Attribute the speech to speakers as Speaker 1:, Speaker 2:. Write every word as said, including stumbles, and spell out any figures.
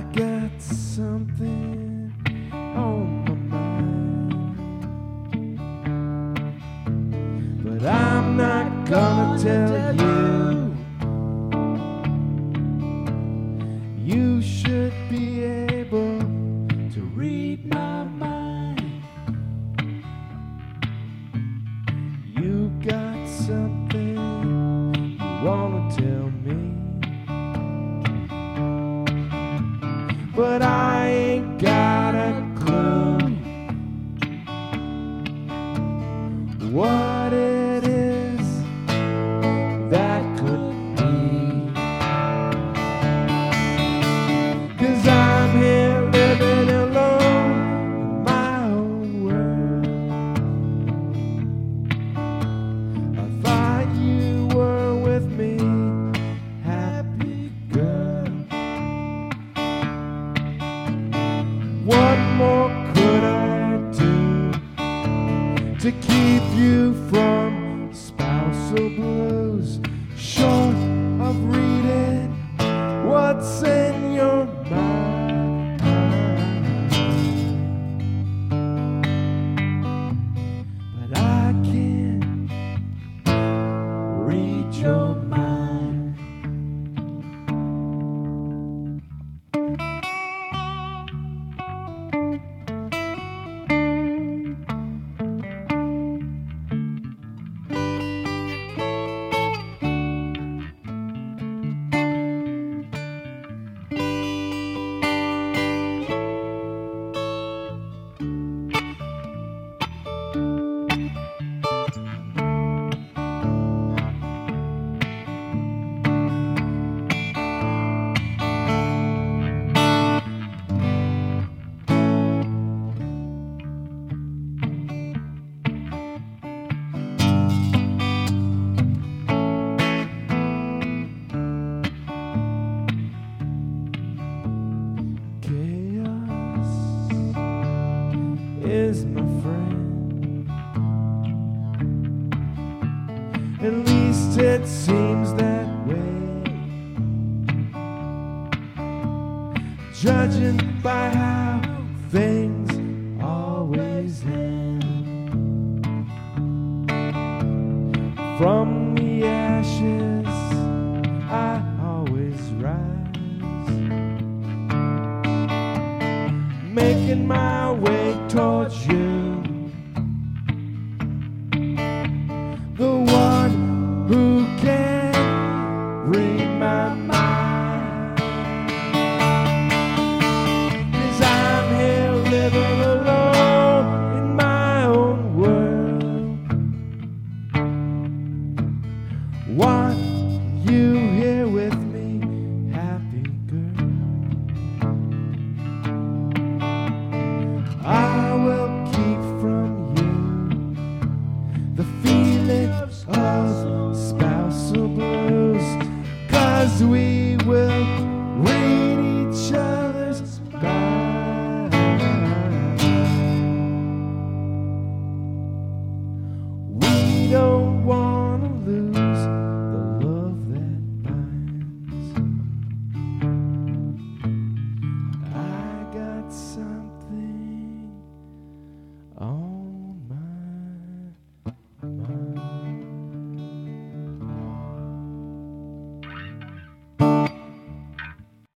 Speaker 1: got something on my mind, but I'm not gonna tell you. You should be able to read my mind. You got something you wanna tell me, but I ain't got a clue what it is that could be. 'Cause I'm here living alone in my own world. I thought you were with me, happy girl. What more could I do to keep you from spousal blues, short of reading what's in your mind? But I can't read your mind. Is my friend. At least it seems that way, judging by how things always end. From the ashes I always rise, making my way towards you, the one who can read my mind. 'Cause I'm here living alone in my own world. Want you here with me, happy girl. I will keep from you the feeling of spousal blues, 'cause we will read each other's mind. We don't want